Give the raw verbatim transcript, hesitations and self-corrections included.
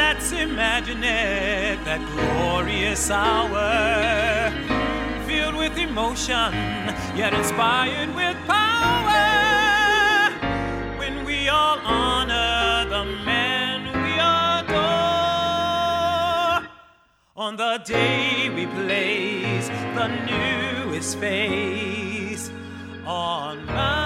Let's imagine it, that glorious hour, filled with emotion, yet inspired with power, when we all honor the men we adore. On the day we place the newest face on my